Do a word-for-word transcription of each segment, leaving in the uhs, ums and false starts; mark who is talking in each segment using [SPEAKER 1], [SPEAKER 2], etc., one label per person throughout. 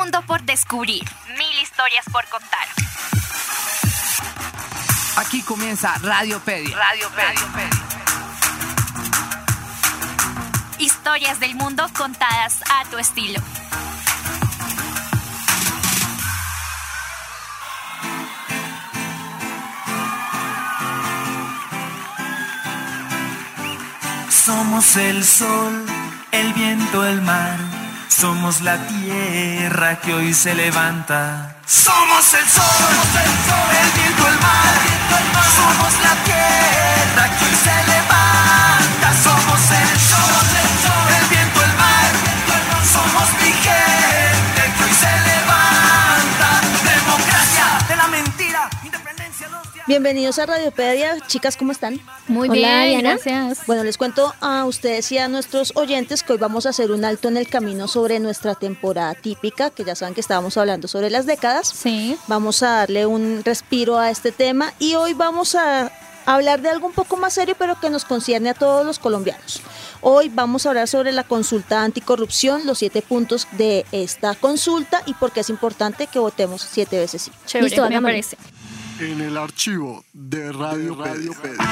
[SPEAKER 1] mundo por descubrir, mil historias por contar.
[SPEAKER 2] Aquí comienza Radiopedia. Radiopedia. Radiopedia.
[SPEAKER 1] Historias del mundo contadas a tu estilo.
[SPEAKER 3] Somos el sol, el viento, el mar. Somos la tierra que hoy se levanta. Somos el sol, somos el, sol, el viento, el mar. Somos la tierra que hoy se levanta. Somos el sol, el, sol, el viento, el mar. Somos mi gente que hoy se levanta. Democracia de la mentira, independencia.
[SPEAKER 4] Bienvenidos a Radiopedia. Chicas, ¿cómo están?
[SPEAKER 5] Muy
[SPEAKER 4] Hola,
[SPEAKER 5] bien,
[SPEAKER 4] Diana.
[SPEAKER 5] Gracias.
[SPEAKER 4] Bueno, les cuento a ustedes y a nuestros oyentes que hoy vamos a hacer un alto en el camino sobre nuestra temporada típica, que ya saben que estábamos hablando sobre las décadas.
[SPEAKER 5] Sí.
[SPEAKER 4] Vamos a darle un respiro a este tema y hoy vamos a hablar de algo un poco más serio, pero que nos concierne a todos los colombianos. Hoy vamos a hablar sobre la consulta anticorrupción, los siete puntos de esta consulta y por qué es importante que votemos siete veces sí.
[SPEAKER 5] Chévere,
[SPEAKER 4] Listo,
[SPEAKER 5] me
[SPEAKER 4] hagámosle.
[SPEAKER 5] parece.
[SPEAKER 6] En el archivo de Radio Radiopedia.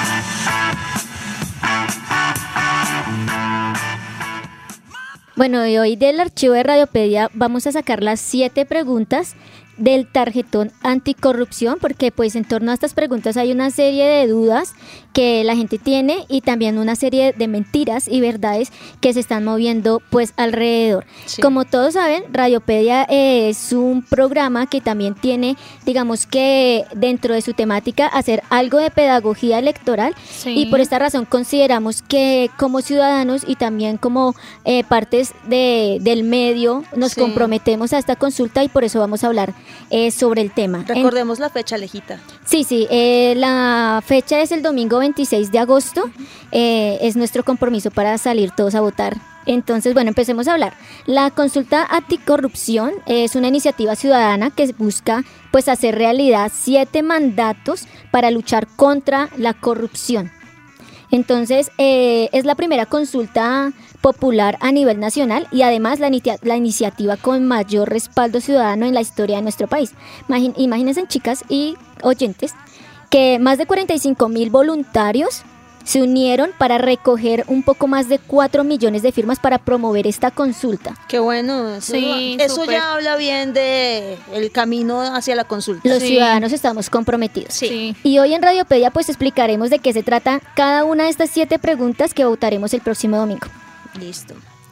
[SPEAKER 5] Bueno, y hoy del archivo de Radiopedia vamos a sacar las siete preguntas del tarjetón anticorrupción, porque pues en torno a estas preguntas hay una serie de dudas que la gente tiene y también una serie de mentiras y verdades que se están moviendo pues alrededor. Sí. Como todos saben, Radiopedia eh, es un programa que también tiene, digamos que dentro de su temática, hacer algo de pedagogía electoral. Sí. Y por esta razón consideramos que como ciudadanos y también como eh, partes de, del medio nos sí. comprometemos a esta consulta y por eso vamos a hablar Eh, sobre el tema.
[SPEAKER 4] Recordemos en, la fecha, Alejita.
[SPEAKER 5] Sí, sí, eh, la fecha es el domingo veintiséis de agosto, eh, es nuestro compromiso para salir todos a votar. Entonces, bueno, empecemos a hablar. La consulta anticorrupción es una iniciativa ciudadana que busca pues hacer realidad siete mandatos para luchar contra la corrupción. Entonces, eh, es la primera consulta popular a nivel nacional y además la, la iniciativa con mayor respaldo ciudadano en la historia de nuestro país. Imagín, imagínense, chicas y oyentes, que más de cuarenta y cinco mil voluntarios se unieron para recoger un poco más de cuatro millones de firmas para promover esta consulta.
[SPEAKER 4] Qué bueno, eso,
[SPEAKER 5] sí,
[SPEAKER 4] eso ya habla bien de el camino hacia la consulta.
[SPEAKER 5] Los
[SPEAKER 4] sí.
[SPEAKER 5] ciudadanos estamos comprometidos.
[SPEAKER 4] Sí. sí.
[SPEAKER 5] Y hoy en Radiopedia pues explicaremos de qué se trata cada una de estas siete preguntas que votaremos el próximo domingo.
[SPEAKER 4] Listo.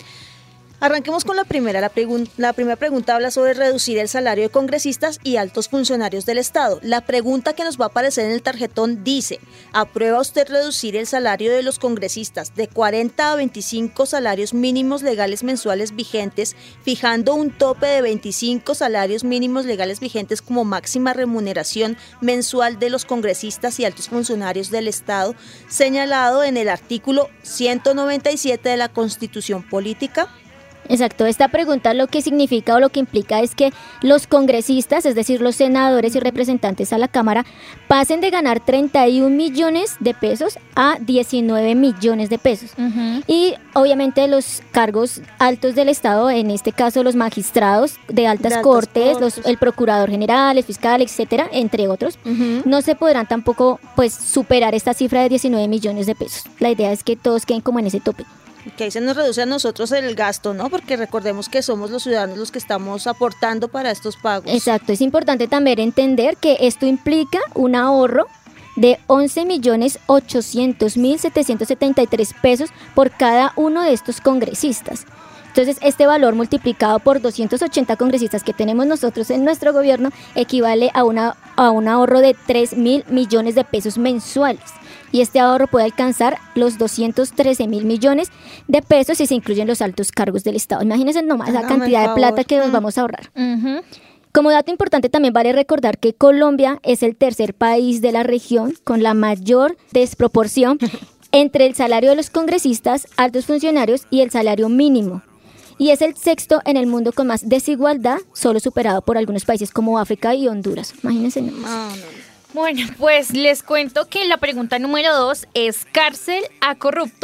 [SPEAKER 4] Arranquemos con la primera. La, pregun- la primera pregunta habla sobre reducir el salario de congresistas y altos funcionarios del Estado. La pregunta que nos va a aparecer en el tarjetón dice: ¿aprueba usted reducir el salario de los congresistas de cuarenta a veinticinco salarios mínimos legales mensuales vigentes, fijando un tope de veinticinco salarios mínimos legales vigentes como máxima remuneración mensual de los congresistas y altos funcionarios del Estado, señalado en el artículo ciento noventa y siete de la Constitución Política?
[SPEAKER 5] Exacto, esta pregunta lo que significa o lo que implica es que los congresistas, es decir, los senadores y representantes a la Cámara, pasen de ganar treinta y un millones de pesos a diecinueve millones de pesos. Uh-huh. Y obviamente los cargos altos del Estado, en este caso los magistrados de altas, de altas cortes, cortes. Los, el procurador general, el fiscal, etcétera, entre otros, uh-huh. no se podrán tampoco pues superar esta cifra de diecinueve millones de pesos. La idea es que todos queden como en ese tope.
[SPEAKER 4] Que ahí se nos reduce a nosotros el gasto, ¿no? Porque recordemos que somos los ciudadanos los que estamos aportando para estos pagos.
[SPEAKER 5] Exacto, es importante también entender que esto implica un ahorro de once millones ochocientos mil setecientos setenta y tres pesos por cada uno de estos congresistas. Entonces, este valor multiplicado por doscientos ochenta congresistas que tenemos nosotros en nuestro gobierno equivale a, una, a un ahorro de tres mil millones de pesos mensuales. Y este ahorro puede alcanzar los doscientos trece mil millones de pesos si se incluyen los altos cargos del Estado. Imagínense nomás la cantidad de plata que nos vamos a ahorrar. Uh-huh. Como dato importante también vale recordar que Colombia es el tercer país de la región con la mayor desproporción entre el salario de los congresistas, altos funcionarios y el salario mínimo. Y es el sexto en el mundo con más desigualdad, solo superado por algunos países como África y Honduras. Imagínense nomás.
[SPEAKER 4] No, no, no.
[SPEAKER 7] Bueno, pues les cuento que la pregunta número dos es: ¿cárcel a corruptos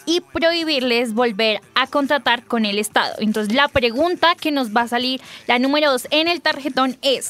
[SPEAKER 7] y prohibirles volver a contratar con el Estado. Entonces la pregunta que nos va a salir, la número dos en el tarjetón es: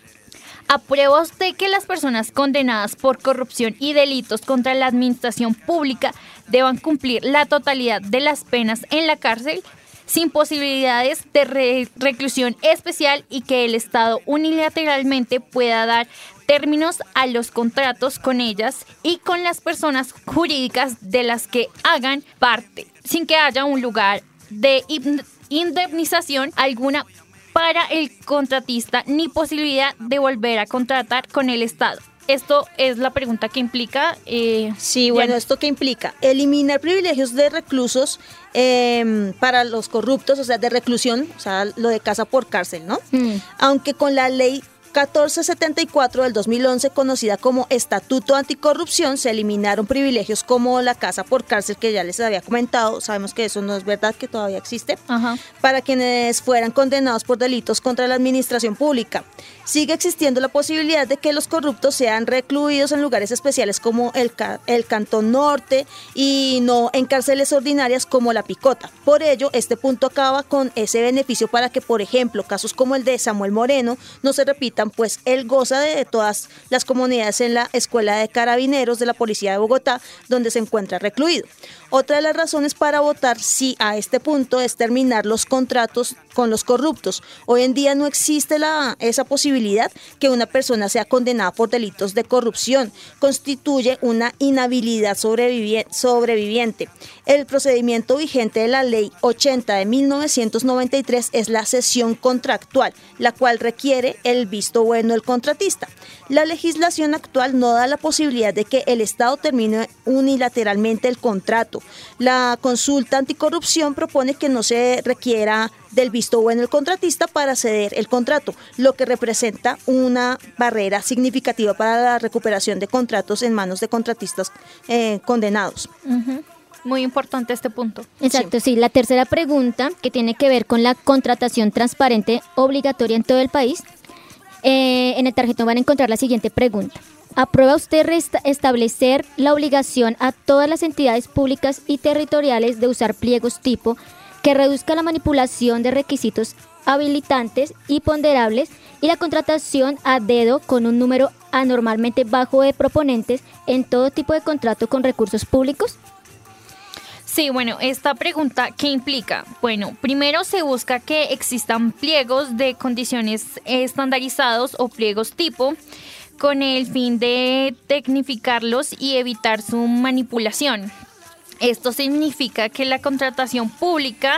[SPEAKER 7] ¿aprueba usted que las personas condenadas por corrupción y delitos contra la administración pública deban cumplir la totalidad de las penas en la cárcel, sin posibilidades de re- reclusión especial, y que el Estado unilateralmente pueda dar términos a los contratos con ellas y con las personas jurídicas de las que hagan parte, sin que haya un lugar de indemnización alguna para el contratista ni posibilidad de volver a contratar con el Estado? Esto es la pregunta que implica... Eh,
[SPEAKER 4] sí, bueno,
[SPEAKER 7] ya...
[SPEAKER 4] ¿esto qué implica? Eliminar privilegios de reclusos eh, para los corruptos, o sea, de reclusión, o sea, lo de casa por cárcel, ¿no? Mm. Aunque con la ley catorce setenta y cuatro del dos mil once, conocida como Estatuto Anticorrupción, se eliminaron privilegios como la casa por cárcel, que ya les había comentado. Sabemos que eso no es verdad, que todavía existe. Ajá. Para quienes fueran condenados por delitos contra la administración pública. Sigue existiendo la posibilidad de que los corruptos sean recluidos en lugares especiales como el, el Cantón Norte y no en cárceles ordinarias como La Picota. Por ello, este punto acaba con ese beneficio para que, por ejemplo, casos como el de Samuel Moreno no se repitan, pues él goza de todas las comunidades en la Escuela de Carabineros de la Policía de Bogotá, donde se encuentra recluido. Otra de las razones para votar sí a este punto es terminar los contratos con los corruptos. Hoy en día no existe la, esa posibilidad que una persona sea condenada por delitos de corrupción. Constituye una inhabilidad sobrevivi- sobreviviente. El procedimiento vigente de la Ley ochenta de mil novecientos noventa y tres es la cesión contractual, la cual requiere el visto bueno del contratista. La legislación actual no da la posibilidad de que el Estado termine unilateralmente el contrato. La consulta anticorrupción propone que no se requiera del visto bueno del contratista para ceder el contrato, lo que representa una barrera significativa para la recuperación de contratos en manos de contratistas eh, condenados.
[SPEAKER 7] Uh-huh. Muy importante este punto.
[SPEAKER 5] Exacto, sí. sí. La tercera pregunta, que tiene que ver con la contratación transparente obligatoria en todo el país. Eh, en el tarjetón van a encontrar la siguiente pregunta. ¿Aprueba usted resta- establecer la obligación a todas las entidades públicas y territoriales de usar pliegos tipo que reduzca la manipulación de requisitos habilitantes y ponderables y la contratación a dedo con un número anormalmente bajo de proponentes en todo tipo de contrato con recursos públicos?
[SPEAKER 7] Sí, bueno, esta pregunta, ¿qué implica? Bueno, primero se busca que existan pliegos de condiciones estandarizados o pliegos tipo, con el fin de tecnificarlos y evitar su manipulación. Esto significa que la contratación pública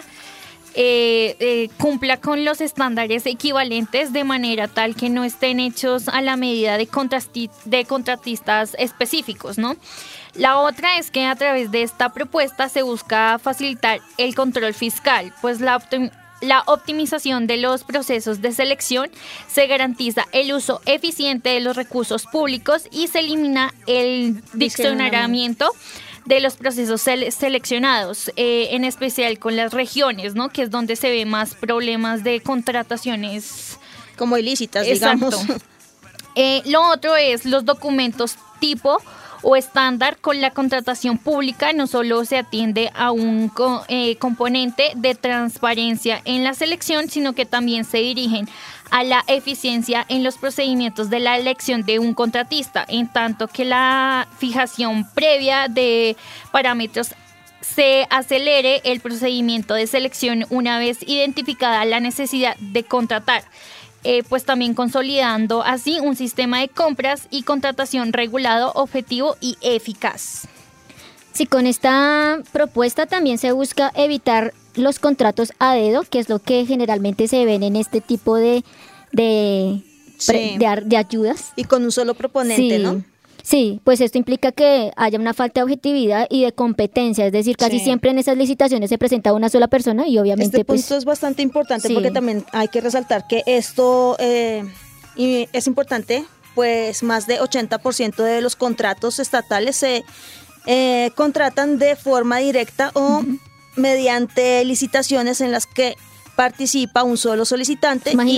[SPEAKER 7] eh, eh, cumpla con los estándares equivalentes de manera tal que no estén hechos a la medida de, contrasti- de contratistas específicos, ¿no? La otra es que a través de esta propuesta se busca facilitar el control fiscal, pues la optim- la optimización de los procesos de selección se garantiza el uso eficiente de los recursos públicos y se elimina el diccionariamiento de los procesos sele- seleccionados, eh, en especial con las regiones, ¿no? Que es donde se ve más problemas de contrataciones
[SPEAKER 4] como ilícitas,
[SPEAKER 7] Exacto.
[SPEAKER 4] digamos.
[SPEAKER 7] Eh, lo otro es los documentos tipo o estándar. Con la contratación pública no solo se atiende a un co- eh, componente de transparencia en la selección, sino que también se dirigen a la eficiencia en los procedimientos de la elección de un contratista, en tanto que la fijación previa de parámetros se acelere el procedimiento de selección una vez identificada la necesidad de contratar. Eh, pues también consolidando así un sistema de compras y contratación regulado, objetivo y eficaz.
[SPEAKER 5] Sí, con esta propuesta también se busca evitar los contratos a dedo, que es lo que generalmente se ven en este tipo de, de,
[SPEAKER 4] Sí.
[SPEAKER 5] de, de ayudas.
[SPEAKER 4] Y con un solo proponente,
[SPEAKER 5] Sí.
[SPEAKER 4] ¿no?
[SPEAKER 5] Sí, pues esto implica que haya una falta de objetividad y de competencia, es decir, casi
[SPEAKER 4] Sí.
[SPEAKER 5] siempre en esas licitaciones se presenta una sola persona y obviamente
[SPEAKER 4] Este punto
[SPEAKER 5] pues
[SPEAKER 4] es bastante importante
[SPEAKER 5] sí.
[SPEAKER 4] porque también hay que resaltar que esto eh, y es importante, pues más de ochenta por ciento de los contratos estatales se eh, contratan de forma directa o uh-huh. mediante licitaciones en las que participa un solo solicitante.
[SPEAKER 5] Imagínate.
[SPEAKER 4] Y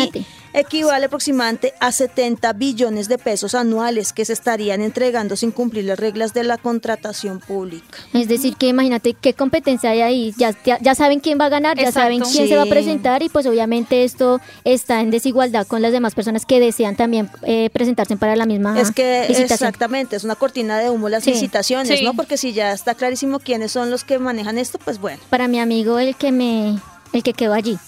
[SPEAKER 4] equivale aproximadamente a setenta billones de pesos anuales que se estarían entregando sin cumplir las reglas de la contratación pública.
[SPEAKER 5] Es decir, que imagínate qué competencia hay ahí, ya, ya, ya saben quién va a ganar,
[SPEAKER 7] Exacto.
[SPEAKER 5] ya saben quién
[SPEAKER 4] Sí.
[SPEAKER 5] se va a presentar y pues obviamente esto está en desigualdad con las demás personas que desean también eh, presentarse para la misma
[SPEAKER 4] Es que
[SPEAKER 5] licitación.
[SPEAKER 4] exactamente, es una cortina de humo las
[SPEAKER 5] Sí.
[SPEAKER 4] licitaciones,
[SPEAKER 7] Sí.
[SPEAKER 4] ¿no? Porque si ya está clarísimo quiénes son los que manejan esto, pues bueno.
[SPEAKER 5] Para mi amigo el que me el que quedó allí.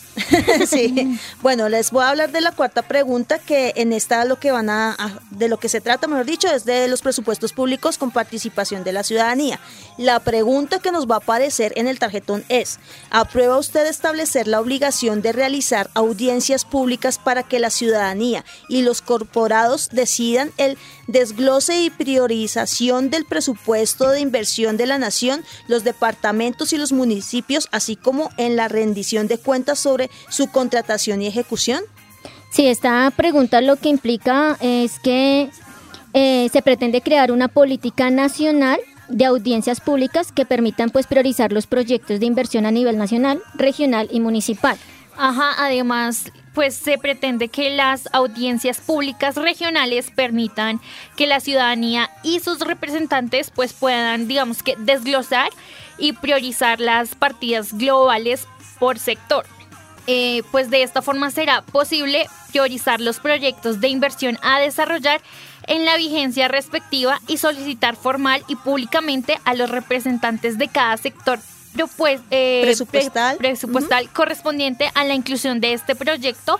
[SPEAKER 4] Sí. Bueno, les voy a hablar de la cuarta pregunta, que en esta lo que van a, a- de lo que se trata, mejor dicho, es de los presupuestos públicos con participación de la ciudadanía. La pregunta que nos va a aparecer en el tarjetón es: ¿aprueba usted establecer la obligación de realizar audiencias públicas para que la ciudadanía y los corporados decidan el desglose y priorización del presupuesto de inversión de la nación, los departamentos y los municipios, así como en la rendición de cuentas sobre su contratación y ejecución?
[SPEAKER 5] Sí, esta pregunta lo que implica es que eh, se pretende crear una política nacional de audiencias públicas que permitan pues priorizar los proyectos de inversión a nivel nacional, regional y municipal.
[SPEAKER 7] Ajá, además, pues se pretende que las audiencias públicas regionales permitan que la ciudadanía y sus representantes pues puedan, digamos que, desglosar y priorizar las partidas globales por sector. Eh, pues de esta forma será posible priorizar los proyectos de inversión a desarrollar en la vigencia respectiva y solicitar formal y públicamente a los representantes de cada sector pues, eh,
[SPEAKER 4] Presupuestal.
[SPEAKER 7] pre- presupuestal correspondiente a la inclusión de este proyecto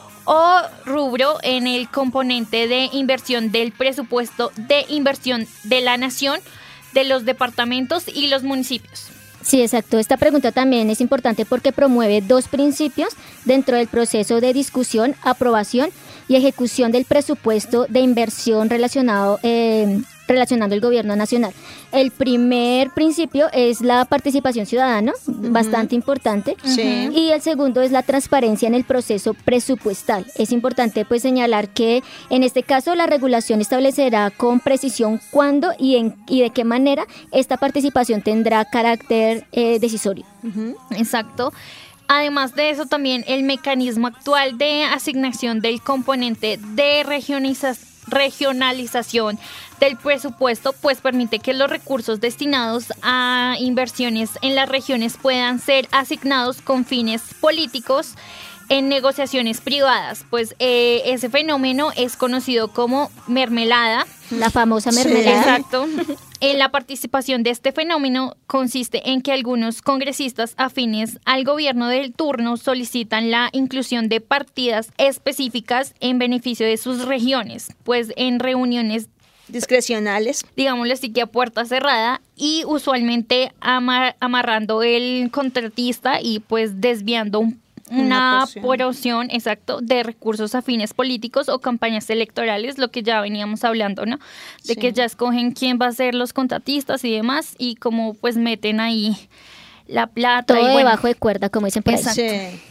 [SPEAKER 7] o rubro en el componente de inversión del presupuesto de inversión de la nación, de los departamentos y los municipios.
[SPEAKER 5] Sí, exacto. Esta pregunta también es importante porque promueve dos principios dentro del proceso de discusión, aprobación y ejecución del presupuesto de inversión relacionado eh, relacionando el gobierno nacional. El primer principio es la participación ciudadana, uh-huh. bastante importante,
[SPEAKER 4] Sí.
[SPEAKER 5] y el segundo es la transparencia en el proceso presupuestal. Es importante pues señalar que en este caso la regulación establecerá con precisión cuándo y, en, y de qué manera esta participación tendrá carácter eh, decisorio.
[SPEAKER 4] Uh-huh.
[SPEAKER 7] Exacto. Además de eso, también el mecanismo actual de asignación del componente de regionaliza- regionalización del presupuesto, pues permite que los recursos destinados a inversiones en las regiones puedan ser asignados con fines políticos en negociaciones privadas. Pues eh, ese fenómeno es conocido como mermelada.
[SPEAKER 5] La famosa
[SPEAKER 4] Sí,
[SPEAKER 5] mermelada.
[SPEAKER 7] Exacto. En la participación de este fenómeno consiste en que algunos congresistas afines al gobierno del turno solicitan la inclusión de partidas específicas en beneficio de sus regiones, pues en reuniones,
[SPEAKER 4] Discrecionales.
[SPEAKER 7] digámoslo así, que a puerta cerrada y usualmente amar- amarrando el contratista y pues desviando un
[SPEAKER 4] Una
[SPEAKER 7] una
[SPEAKER 4] porción.
[SPEAKER 7] porción, exacto, de recursos afines políticos o campañas electorales, lo que ya veníamos hablando, ¿no? De
[SPEAKER 4] Sí.
[SPEAKER 7] que ya escogen quién va a ser los contratistas y demás, y como pues meten ahí la plata.
[SPEAKER 5] Todo
[SPEAKER 7] y bueno,
[SPEAKER 5] debajo de cuerda, como dicen por ahí.
[SPEAKER 7] Exacto.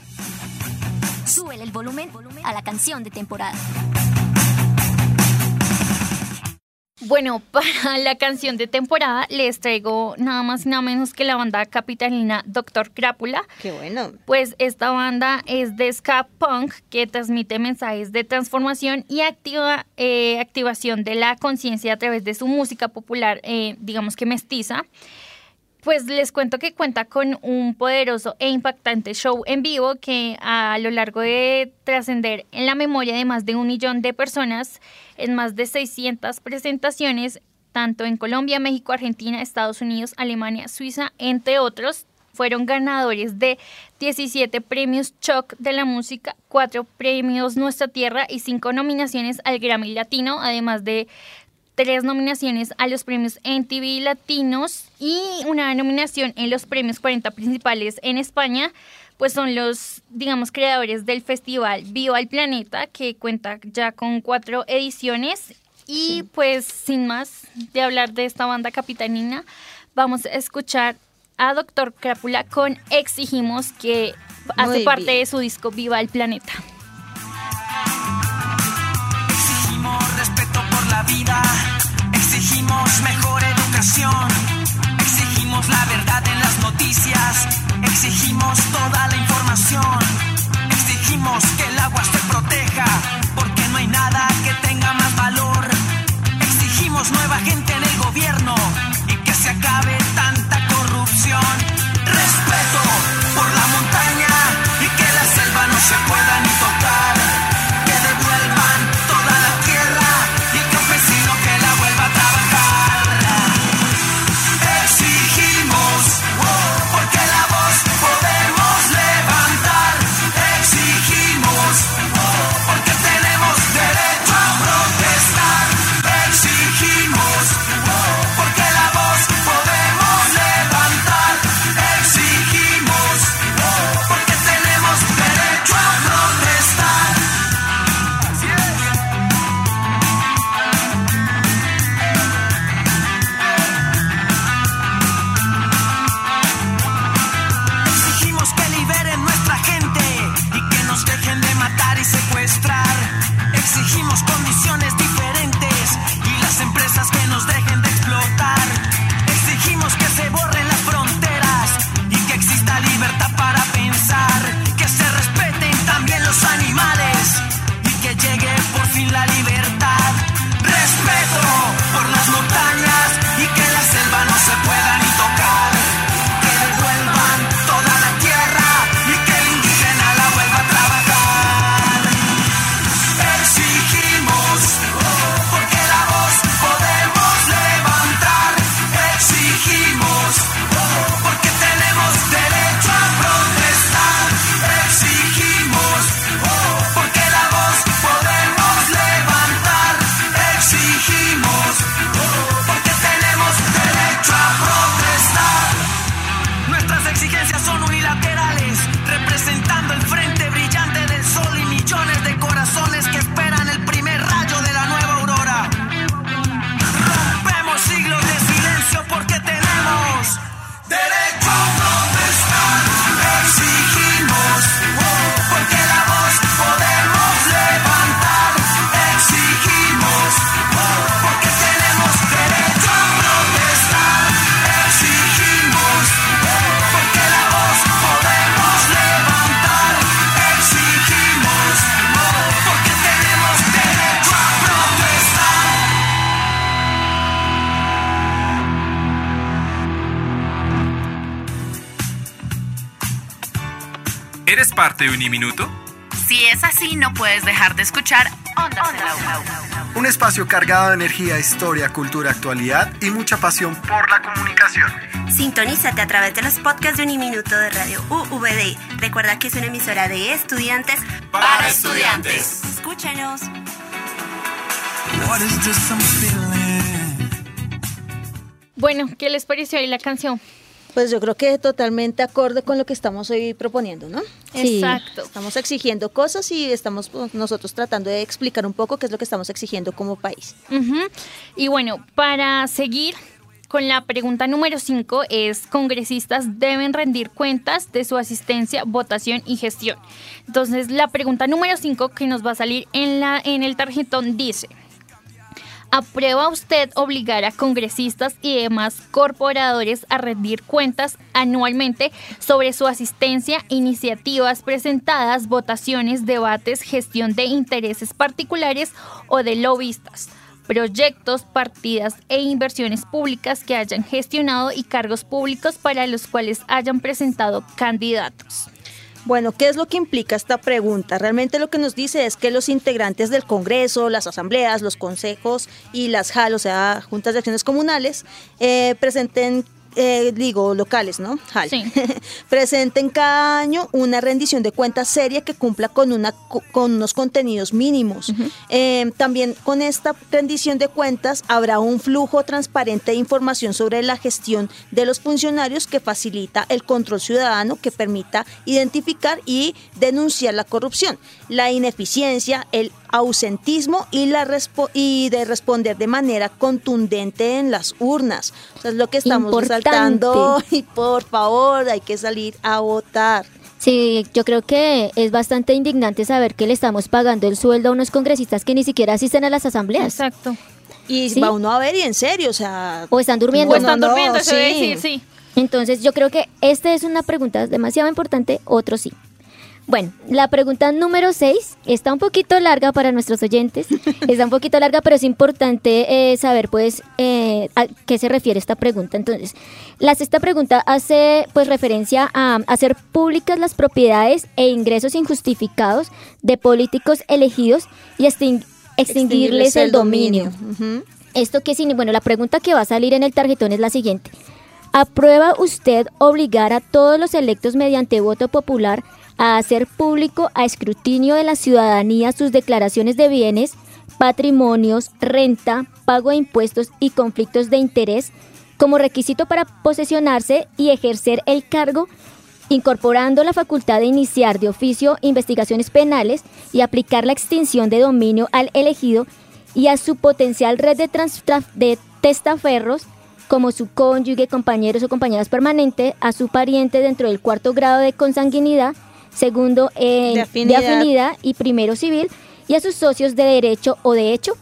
[SPEAKER 4] Sí.
[SPEAKER 1] Súbele el volumen a la canción de temporada.
[SPEAKER 7] Bueno, para la canción de temporada les traigo nada más y nada menos que la banda capitalina Doctor Crápula.
[SPEAKER 4] Qué bueno.
[SPEAKER 7] Pues esta banda es de ska punk que transmite mensajes de transformación y activa, eh, activación de la conciencia a través de su música popular, eh, digamos que mestiza. Pues les cuento que cuenta con un poderoso e impactante show en vivo que a lo largo de trascender en la memoria de más de un millón de personas en más de seiscientas presentaciones, tanto en Colombia, México, Argentina, Estados Unidos, Alemania, Suiza, entre otros, fueron ganadores de diecisiete premios Choc de la música, cuatro premios Nuestra Tierra y cinco nominaciones al Grammy Latino, además de tres nominaciones a los premios M T V Latinos y una nominación en los premios cuarenta principales en España. Pues son los, digamos, creadores del festival Viva el Planeta, que cuenta ya con cuatro ediciones. Y sí. Pues sin más de hablar de esta banda capitalina, vamos a escuchar a Doctor Crápula con Exigimos, que
[SPEAKER 4] Muy
[SPEAKER 7] hace parte
[SPEAKER 4] bien.
[SPEAKER 7] de su disco Viva el Planeta.
[SPEAKER 3] Exigimos respeto por la vida, exigimos mejor educación, exigimos la verdad en las noticias, exigimos toda la información, exigimos Exigimos que el agua se proteja, porque no hay nada que tenga más valor. Exigimos nueva gente en el gobierno y que se acabe tanta corrupción. Respeto por la montaña y que la selva no se pueda ni tocar. Que devuelvan toda la tierra y el campesino que la vuelva a trabajar. Exigimos, porque la voz podemos levantar. Exigimos, porque tenemos derecho a protestar. Exigimos, porque la voz podemos levantar. Exigimos, porque tenemos derecho a protestar. Así es. Exigimos que liberen nuestra gente y que nos dejen de matar y secuestrar. Exigimos condiciones diferentes y las empresas que nos dejen de explotar. Exigimos que se borren las fronteras y que exista libertad para pensar. Que se respeten también los animales y que llegue por fin la libertad. Respeto por las montañas y que la selva no se pueda ni tocar. Que devuelvan toda la tierra y que el indígena la vuelva a trabajar. Exigimos, porque la voz podemos levantar. Exigimos, porque tenemos derecho a protestar. Exigimos, porque la voz podemos levantar. Exigimos, porque tenemos derecho a protestar. Nuestras exigencias son unilaterales, representando el frente brillante del sol y millones de corazones que esperan el primer rayo de la nueva aurora. Rompemos siglos de silencio porque tenemos derecho a protestar. Exigimos, porque la voz podemos levantar. Exigimos, porque tenemos derecho a protestar. Exigimos, porque la voz podemos levantar. Exigimos, porque tenemos derecho a protestar.
[SPEAKER 8] ¿Eres parte de Uniminuto?
[SPEAKER 2] Si es así, no puedes dejar de escuchar Onda Cero.
[SPEAKER 6] Un espacio cargado de energía, historia, cultura, actualidad y mucha pasión por la comunicación.
[SPEAKER 9] Sintonízate a través de los podcasts de Uniminuto de Radio U V D. Recuerda que es una emisora de estudiantes
[SPEAKER 8] Para estudiantes.
[SPEAKER 9] Escúchanos.
[SPEAKER 3] What is this I'm feeling?
[SPEAKER 7] Bueno, ¿qué les pareció ahí la canción?
[SPEAKER 4] Pues yo creo que totalmente acorde con lo que estamos hoy proponiendo, ¿no?
[SPEAKER 5] Sí.
[SPEAKER 7] Exacto.
[SPEAKER 4] Estamos exigiendo cosas y estamos pues, nosotros tratando de explicar un poco qué es lo que estamos exigiendo como país.
[SPEAKER 7] Ujú. Y bueno, para seguir con la pregunta número cinco es: congresistas deben rendir cuentas de su asistencia, votación y gestión. Entonces, la pregunta número cinco que nos va a salir en, la, en el tarjetón dice: ¿aprueba usted obligar a congresistas y demás corporadores a rendir cuentas anualmente sobre su asistencia, iniciativas presentadas, votaciones, debates, gestión de intereses particulares o de lobistas, proyectos, partidas e inversiones públicas que hayan gestionado y cargos públicos para los cuales hayan presentado candidatos?
[SPEAKER 4] Bueno, ¿qué es lo que implica esta pregunta? Realmente lo que nos dice es que los integrantes del Congreso, las asambleas, los consejos y las J A L, o sea, Juntas de Acciones Comunales, eh, presenten, eh, digo, locales, ¿no? J A L.
[SPEAKER 7] Sí.
[SPEAKER 4] Presenten cada año una rendición de cuentas seria que cumpla con, una, con unos contenidos mínimos. Uh-huh. Eh, también con esta rendición de cuentas habrá un flujo transparente de información sobre la gestión de los funcionarios que facilita el control ciudadano, que permita identificar y denunciar la corrupción, la ineficiencia, el ausentismo y, la respo- y de responder de manera contundente en las urnas. O sea, es lo que estamos resaltando y por favor hay que salir a votar.
[SPEAKER 5] Sí, yo creo que es bastante indignante saber que le estamos pagando el sueldo a unos congresistas que ni siquiera asisten a las asambleas.
[SPEAKER 7] Exacto.
[SPEAKER 4] Y
[SPEAKER 5] ¿Sí?
[SPEAKER 4] va uno a ver y en serio, o sea...
[SPEAKER 5] O están durmiendo.
[SPEAKER 7] O están
[SPEAKER 4] no,
[SPEAKER 7] durmiendo,
[SPEAKER 4] no,
[SPEAKER 7] se debe
[SPEAKER 4] sí.
[SPEAKER 7] decir, sí.
[SPEAKER 5] Entonces yo creo que esta es una pregunta demasiado importante, otro sí. Bueno, la pregunta número seis está un poquito larga para nuestros oyentes, está un poquito larga, pero es importante eh, saber pues eh, a qué se refiere esta pregunta. Entonces, la sexta pregunta hace pues referencia a hacer públicas las propiedades e ingresos injustificados de políticos elegidos y exting- extinguirles el dominio.
[SPEAKER 4] Uh-huh.
[SPEAKER 5] ¿Esto qué significa? Bueno, la pregunta que va a salir en el tarjetón es la siguiente. ¿Aprueba usted obligar a todos los electos mediante voto popular a hacer público a escrutinio de la ciudadanía sus declaraciones de bienes, patrimonios, renta, pago de impuestos y conflictos de interés como requisito para posesionarse y ejercer el cargo, incorporando la facultad de iniciar de oficio investigaciones penales y aplicar la extinción de dominio al elegido y a su potencial red de, trans- de testaferros como su cónyuge, compañeros o compañeras permanentes, a su pariente dentro del cuarto grado de consanguinidad, segundo en
[SPEAKER 4] de, afinidad.
[SPEAKER 5] de afinidad y primero civil, y a sus socios de derecho o de hecho?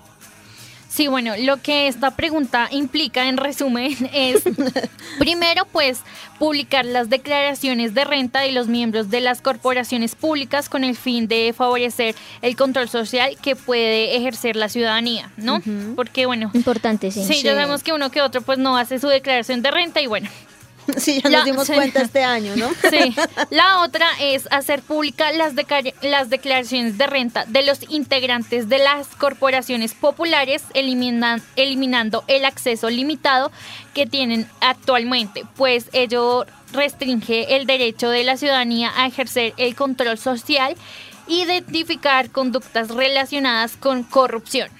[SPEAKER 7] Sí, bueno, lo que esta pregunta implica en resumen es, primero, pues, publicar las declaraciones de renta de los miembros de las corporaciones públicas con el fin de favorecer el control social que puede ejercer la ciudadanía, ¿no?
[SPEAKER 5] Uh-huh.
[SPEAKER 7] Porque, bueno,
[SPEAKER 5] importante, sí.
[SPEAKER 7] sí,
[SPEAKER 4] Sí.
[SPEAKER 7] ya sabemos que uno que otro, pues, no hace su declaración de renta y, bueno.
[SPEAKER 4] Sí, ya
[SPEAKER 7] La-
[SPEAKER 4] nos dimos
[SPEAKER 7] sí.
[SPEAKER 4] cuenta este año, ¿no?
[SPEAKER 7] Sí, la otra es hacer pública las, deca- las declaraciones de renta de los integrantes de las corporaciones populares, eliminan- eliminando el acceso limitado que tienen actualmente, pues ello restringe el derecho de la ciudadanía a ejercer el control social, identificar conductas relacionadas con corrupción.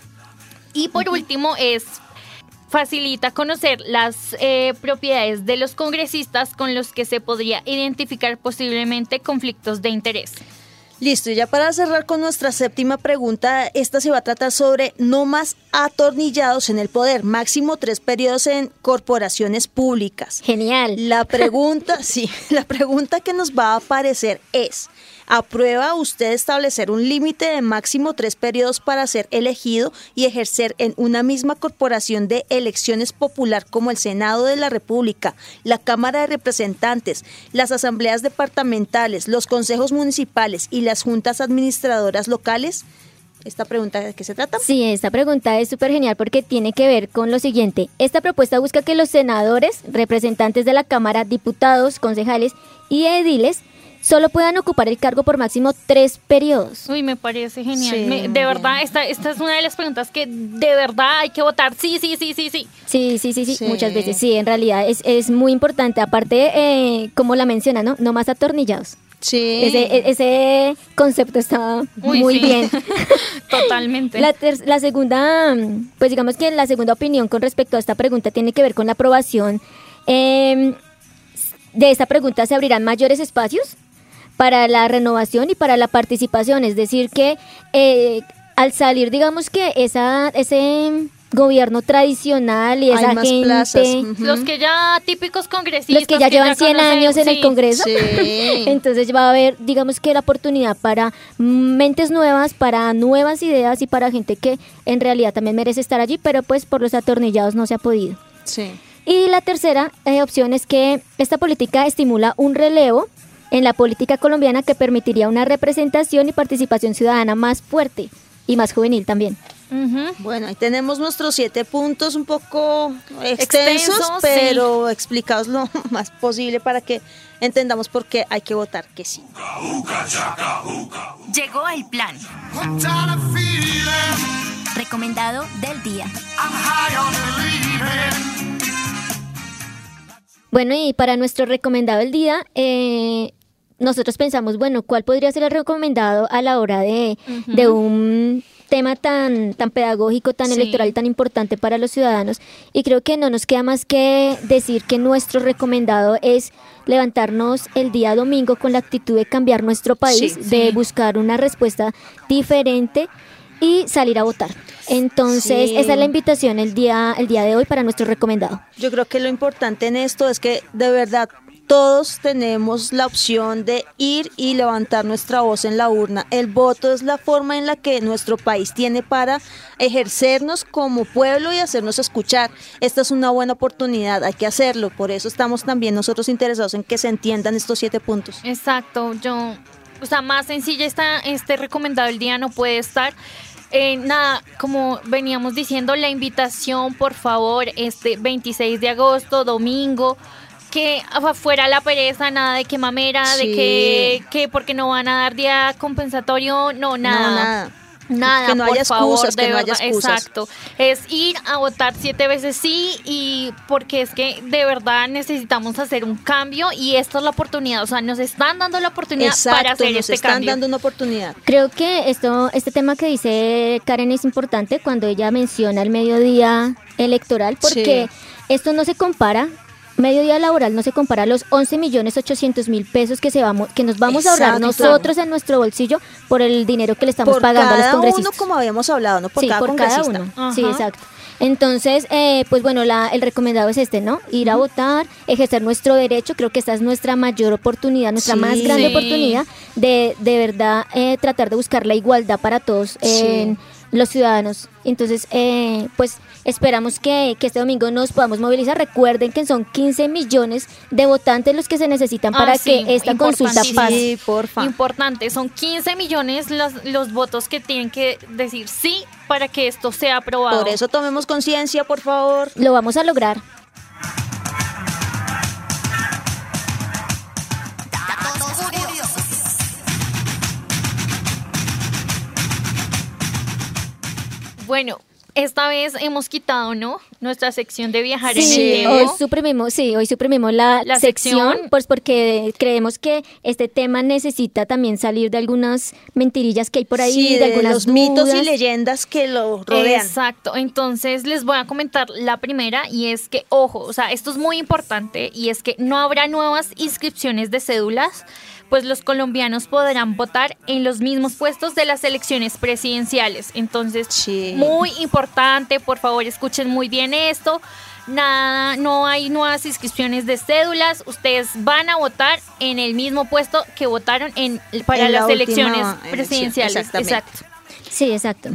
[SPEAKER 7] Y por último es facilita conocer las eh, propiedades de los congresistas con los que se podría identificar posiblemente conflictos de interés.
[SPEAKER 4] Listo, y ya para cerrar con nuestra séptima pregunta, esta se va a tratar sobre no más atornillados en el poder, máximo tres periodos en corporaciones públicas.
[SPEAKER 5] Genial.
[SPEAKER 4] La pregunta, sí, la pregunta que nos va a aparecer es, ¿aprueba usted establecer un límite de máximo tres periodos para ser elegido y ejercer en una misma corporación de elecciones popular como el Senado de la República, la Cámara de Representantes, las asambleas departamentales, los consejos municipales y las juntas administradoras locales? ¿Esta pregunta de qué se trata?
[SPEAKER 5] Sí, esta pregunta es súper genial porque tiene que ver con lo siguiente. Esta propuesta busca que los senadores, representantes de la Cámara, diputados, concejales y ediles solo puedan ocupar el cargo por máximo tres periodos.
[SPEAKER 7] Uy, me parece genial.
[SPEAKER 4] Sí,
[SPEAKER 7] Me-
[SPEAKER 4] muy
[SPEAKER 7] de verdad,
[SPEAKER 4] bien.
[SPEAKER 7] esta, esta es una de las preguntas que de verdad hay que votar. Sí, sí, sí, sí, sí.
[SPEAKER 5] Sí, sí, sí, sí,
[SPEAKER 4] Sí.
[SPEAKER 5] muchas veces. Sí, en realidad es, es muy importante. Aparte, eh, como la menciona, ¿no? No más atornillados.
[SPEAKER 4] Sí.
[SPEAKER 5] Ese, e- ese concepto está
[SPEAKER 7] Uy,
[SPEAKER 5] muy
[SPEAKER 7] sí.
[SPEAKER 5] bien.
[SPEAKER 7] Totalmente.
[SPEAKER 5] La, ter- la segunda, mm, pues digamos que la segunda opinión con respecto a esta pregunta tiene que ver con la aprobación. Eh, de esta pregunta se abrirán mayores espacios para la renovación y para la participación, es decir que eh, al salir, digamos que esa ese gobierno tradicional y
[SPEAKER 4] Hay
[SPEAKER 5] esa
[SPEAKER 4] más
[SPEAKER 5] gente,
[SPEAKER 4] plazas. Ujú.
[SPEAKER 7] Los que ya típicos congresistas.
[SPEAKER 5] los que ya llevan cien
[SPEAKER 7] conocen-
[SPEAKER 5] años en el
[SPEAKER 7] sí.
[SPEAKER 5] Congreso,
[SPEAKER 4] Sí.
[SPEAKER 5] entonces va a haber, digamos que la oportunidad para mentes nuevas, para nuevas ideas y para gente que en realidad también merece estar allí, pero pues por los atornillados no se ha podido.
[SPEAKER 4] Sí.
[SPEAKER 5] Y la tercera eh, opción es que esta política estimula un relevo en la política colombiana que permitiría una representación y participación ciudadana más fuerte y más juvenil también.
[SPEAKER 7] Ujú.
[SPEAKER 4] Bueno, ahí tenemos nuestros siete puntos un poco extensos,
[SPEAKER 7] Extensos,
[SPEAKER 4] pero explicados lo más posible para que entendamos por qué hay que votar que sí.
[SPEAKER 1] Llegó el plan. Recomendado del día.
[SPEAKER 5] Bueno, y para nuestro recomendado del día, eh, nosotros pensamos, bueno, ¿cuál podría ser el recomendado a la hora de,
[SPEAKER 7] Ujú.
[SPEAKER 5] de un tema tan, tan pedagógico, tan
[SPEAKER 7] Sí.
[SPEAKER 5] electoral, tan importante para los ciudadanos? Y creo que no nos queda más que decir que nuestro recomendado es levantarnos el día domingo con la actitud de cambiar nuestro país,
[SPEAKER 4] Sí.
[SPEAKER 5] de
[SPEAKER 7] Sí.
[SPEAKER 5] buscar una respuesta diferente y salir a votar. Entonces,
[SPEAKER 4] Sí.
[SPEAKER 5] esa es la invitación el día, el día de hoy para nuestro recomendado.
[SPEAKER 4] Yo creo que lo importante en esto es que de verdad todos tenemos la opción de ir y levantar nuestra voz en la urna. El voto es la forma en la que nuestro país tiene para ejercernos como pueblo y hacernos escuchar. Esta es una buena oportunidad, hay que hacerlo. Por eso estamos también nosotros interesados en que se entiendan estos siete puntos.
[SPEAKER 7] Exacto, yo, o sea, más sencilla esta, este recomendado el día no puede estar. Eh, nada, como veníamos diciendo, la invitación, por favor, este veintiséis de agosto, domingo, que fuera la pereza, nada de que mamera, sí. de que, que porque no van a dar día compensatorio, no, nada.
[SPEAKER 4] No, nada.
[SPEAKER 7] Nada,
[SPEAKER 4] que no
[SPEAKER 7] por
[SPEAKER 4] haya
[SPEAKER 7] favor,
[SPEAKER 4] excusas,
[SPEAKER 7] de
[SPEAKER 4] que no
[SPEAKER 7] verdad,
[SPEAKER 4] haya excusas.
[SPEAKER 7] Exacto, es ir a votar siete veces sí, y porque es que de verdad necesitamos hacer un cambio y esta es la oportunidad, o sea, nos están dando la oportunidad
[SPEAKER 4] Exacto,
[SPEAKER 7] para hacer
[SPEAKER 4] nos
[SPEAKER 7] este
[SPEAKER 4] están
[SPEAKER 7] cambio.
[SPEAKER 4] dando una oportunidad.
[SPEAKER 5] Creo que esto, este tema que dice Karen es importante cuando ella menciona el mediodía electoral, porque sí. esto no se compara. Mediodía laboral no se compara a los once millones ochocientos mil pesos que se vamos, que nos vamos Exacto. a ahorrar nosotros en nuestro bolsillo por el dinero que le estamos
[SPEAKER 4] por
[SPEAKER 5] pagando a los congresistas.
[SPEAKER 4] Por cada uno, como habíamos hablado, ¿no? Por
[SPEAKER 5] sí,
[SPEAKER 4] cada
[SPEAKER 5] por
[SPEAKER 4] congresista.
[SPEAKER 5] cada uno. Ajá. Sí, exacto. Entonces, eh, pues bueno, la, el recomendado es este, ¿no? Ir a votar, ejercer nuestro derecho. Creo que esta es nuestra mayor oportunidad, nuestra sí. más grande sí. oportunidad de, de verdad, eh, tratar de buscar la igualdad para todos en sí. los ciudadanos. Entonces, eh, pues esperamos que, que este domingo nos podamos movilizar. Recuerden que son quince millones de votantes los que se necesitan para ah, sí, que esta consulta pase.
[SPEAKER 7] Sí, porfa. Importante, son quince millones los, los votos que tienen que decir sí para que esto sea aprobado.
[SPEAKER 4] Por eso tomemos conciencia, por favor.
[SPEAKER 5] Lo vamos a lograr.
[SPEAKER 7] Bueno, esta vez hemos quitado, ¿no? Nuestra sección de viajar
[SPEAKER 5] sí,
[SPEAKER 7] en el tiempo.
[SPEAKER 5] Hoy suprimimos, sí, hoy suprimimos la,
[SPEAKER 7] la
[SPEAKER 5] sección,
[SPEAKER 7] sección,
[SPEAKER 5] pues porque creemos que este tema necesita también salir de algunas mentirillas que hay por ahí,
[SPEAKER 4] sí,
[SPEAKER 5] de, de algunos
[SPEAKER 4] los mitos y leyendas que lo rodean.
[SPEAKER 7] Exacto, entonces les voy a comentar la primera y es que, ojo, o sea, esto es muy importante y es que no habrá nuevas inscripciones de cédulas, pues los colombianos podrán votar en los mismos puestos de las elecciones presidenciales. Entonces, sí. muy importante, por favor, escuchen muy bien esto. Nada, no hay nuevas inscripciones de cédulas. Ustedes van a votar en el mismo puesto que votaron en para en las la elecciones presidenciales. Exacto.
[SPEAKER 5] Sí, exacto.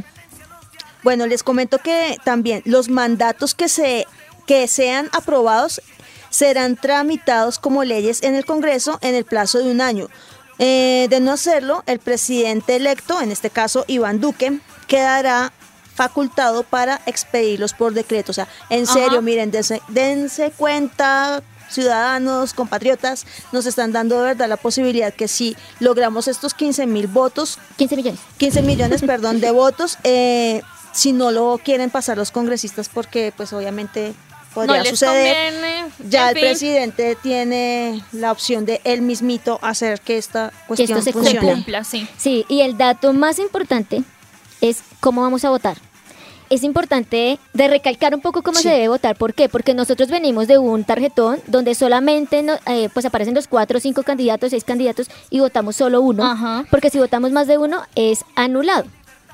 [SPEAKER 4] Bueno, les comento que también los mandatos que se que sean aprobados serán tramitados como leyes en el Congreso en el plazo de un año. Eh, de no hacerlo, el presidente electo, en este caso Iván Duque, quedará facultado para expedirlos por decreto. O sea, en serio, Ajá. miren, dense, dense cuenta, ciudadanos, compatriotas, nos están dando de verdad la posibilidad que si logramos estos quince mil votos,
[SPEAKER 5] quince millones,
[SPEAKER 4] quince millones, perdón, de votos, eh, si no lo quieren pasar los congresistas, porque pues obviamente podría
[SPEAKER 7] no
[SPEAKER 4] suceder,
[SPEAKER 7] conviene,
[SPEAKER 4] ya el
[SPEAKER 7] fin.
[SPEAKER 4] presidente tiene la opción de él mismito hacer que esta cuestión
[SPEAKER 5] que esto se
[SPEAKER 4] funcione.
[SPEAKER 7] Cumpla, sí.
[SPEAKER 5] Sí, y el dato más importante es cómo vamos a votar. Es importante de recalcar un poco cómo sí. se debe votar. ¿Por qué? Porque nosotros venimos de un tarjetón donde solamente no, eh, pues aparecen los cuatro o cinco candidatos, seis candidatos y votamos solo uno.
[SPEAKER 7] Ajá.
[SPEAKER 5] Porque si votamos más de uno es anulado.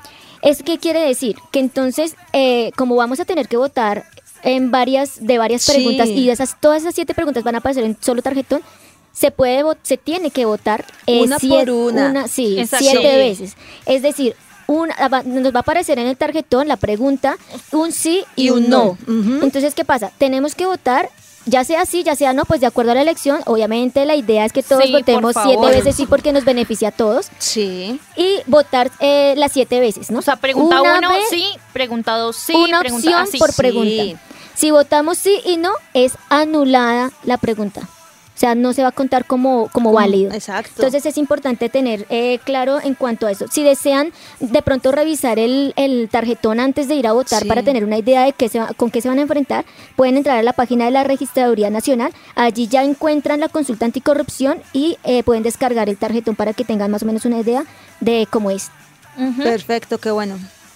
[SPEAKER 5] ¿Es qué quiere decir? Que entonces, eh, como vamos a tener que votar en varias de varias
[SPEAKER 4] Sí.
[SPEAKER 5] preguntas y de esas todas esas siete preguntas van a aparecer en solo tarjetón, se puede se tiene que votar eh,
[SPEAKER 4] una
[SPEAKER 5] siete,
[SPEAKER 4] por una,
[SPEAKER 5] una sí,
[SPEAKER 7] Exacto.
[SPEAKER 5] siete
[SPEAKER 7] Sí.
[SPEAKER 5] veces. Es decir, una, nos va a aparecer en el tarjetón la pregunta, un sí y,
[SPEAKER 4] Y
[SPEAKER 5] un
[SPEAKER 4] un
[SPEAKER 5] no.
[SPEAKER 4] no. Ujú.
[SPEAKER 5] Entonces, ¿qué pasa? Tenemos que votar, ya sea sí, ya sea no, pues de acuerdo a la elección. Obviamente la idea es que todos
[SPEAKER 7] Sí, por
[SPEAKER 5] votemos siete
[SPEAKER 7] favor.
[SPEAKER 5] veces sí porque nos beneficia a todos.
[SPEAKER 4] Sí.
[SPEAKER 5] Y votar eh, las siete veces, ¿no?
[SPEAKER 7] O sea, pregunta
[SPEAKER 5] Una
[SPEAKER 7] uno,
[SPEAKER 5] vez,
[SPEAKER 7] sí, pregunta dos, sí,
[SPEAKER 5] una
[SPEAKER 7] pregunta
[SPEAKER 5] opción
[SPEAKER 7] así.
[SPEAKER 5] por
[SPEAKER 4] Sí.
[SPEAKER 5] pregunta. Si votamos sí y no, es anulada la pregunta. O sea, no se va a contar como, como válido.
[SPEAKER 4] Exacto.
[SPEAKER 5] Entonces es importante tener eh, claro en cuanto a eso. Si desean de pronto revisar el, el tarjetón antes de ir a votar
[SPEAKER 4] Sí.
[SPEAKER 5] para tener una idea de qué se va- con qué se van a enfrentar, pueden entrar a la página de la Registraduría Nacional. Allí ya encuentran la consulta anticorrupción y eh, pueden descargar el tarjetón para que tengan más o menos una idea de cómo es.
[SPEAKER 7] Ujú.
[SPEAKER 4] Perfecto, qué bueno.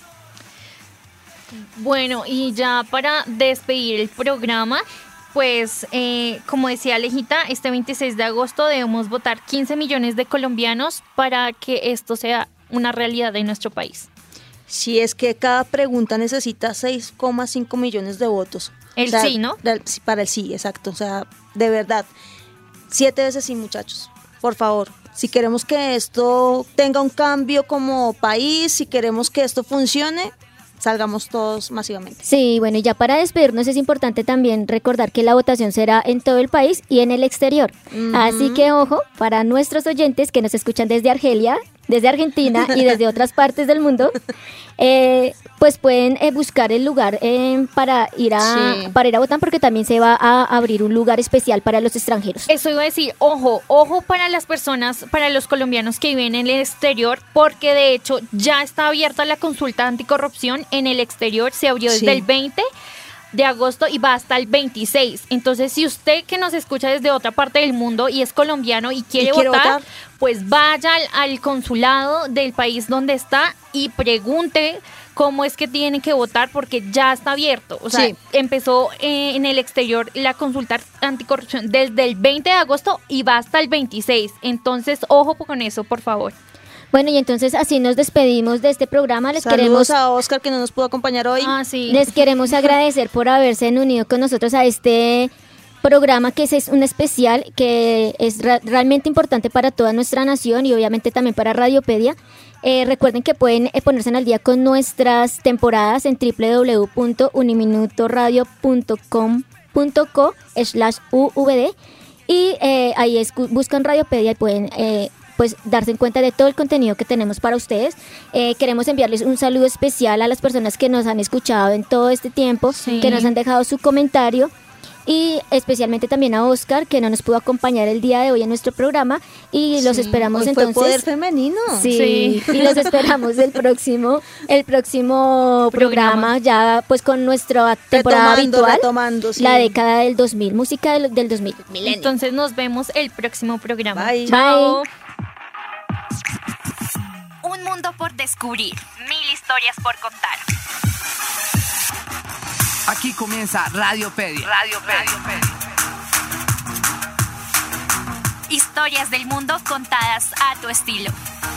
[SPEAKER 7] Bueno, y ya para despedir el programa, pues eh, como decía Alejita, este veintiséis de agosto debemos votar quince millones de colombianos para que esto sea una realidad en nuestro país.
[SPEAKER 4] Si es que cada pregunta necesita seis coma cinco millones de votos.
[SPEAKER 7] El
[SPEAKER 4] O sea,
[SPEAKER 7] sí, ¿no?
[SPEAKER 4] la- sí, para el sí, exacto. O sea, de verdad. Siete veces sí, muchachos. Por favor. Si queremos que esto tenga un cambio como país, si queremos que esto funcione, salgamos todos masivamente.
[SPEAKER 5] Sí, bueno, y ya para despedirnos es importante también recordar que la votación será en todo el país y en el exterior. Uh-huh. Así que ojo, para nuestros oyentes que nos escuchan desde Argelia, desde Argentina y desde otras partes del mundo, eh, pues pueden eh, buscar el lugar eh, para ir a sí. para ir a votar, porque también se va a abrir un lugar especial para los extranjeros.
[SPEAKER 7] Eso iba a decir, ojo, ojo para las personas, para los colombianos que viven en el exterior, porque de hecho ya está abierta la consulta anticorrupción en el exterior, se abrió desde sí. el veinte de agosto y va hasta el veintiséis. Entonces, si usted que nos escucha desde otra parte del mundo y es colombiano y quiere, ¿Y quiere votar, votar, pues vaya al, al consulado del país donde está y pregunte cómo es que tienen que votar, porque ya está abierto. O sea, sí. empezó eh, en el exterior la consulta anticorrupción desde el veinte de agosto y va hasta el veintiséis. Entonces, ojo con eso, por favor.
[SPEAKER 5] Bueno, y entonces así nos despedimos de este programa. Les
[SPEAKER 4] Saludos
[SPEAKER 5] queremos
[SPEAKER 4] a Oscar, que no nos pudo acompañar hoy.
[SPEAKER 7] Ah, sí.
[SPEAKER 5] Les queremos agradecer por haberse unido con nosotros a este programa, que es un especial que es ra- realmente importante para toda nuestra nación y obviamente también para Radiopedia. Eh, recuerden que pueden eh, ponerse al día con nuestras temporadas en doble u doble u doble u punto uniminutoradio punto com punto co slash u v d y eh, ahí es, buscan Radiopedia y pueden eh, pues darse cuenta de todo el contenido que tenemos para ustedes. Eh, queremos enviarles un saludo especial a las personas que nos han escuchado en todo este tiempo, sí. que nos han dejado su comentario, y especialmente también a Oscar, que no nos pudo acompañar el día de hoy en nuestro programa, y los sí, esperamos
[SPEAKER 4] hoy
[SPEAKER 5] entonces.
[SPEAKER 4] Fue Poder Femenino.
[SPEAKER 5] Sí, sí, y los esperamos el próximo, el próximo programa, programa ya pues con nuestra temporada
[SPEAKER 4] retomando,
[SPEAKER 5] habitual,
[SPEAKER 4] retomando, sí.
[SPEAKER 5] la década del dos mil, música del, del dos mil.
[SPEAKER 7] Milenio. Entonces nos vemos el próximo programa.
[SPEAKER 4] Bye.
[SPEAKER 7] Chao.
[SPEAKER 5] Bye.
[SPEAKER 1] Un mundo por descubrir, mil historias por contar.
[SPEAKER 2] Aquí comienza Radiopedia. Radiopedia.
[SPEAKER 1] Historias del mundo contadas a tu estilo.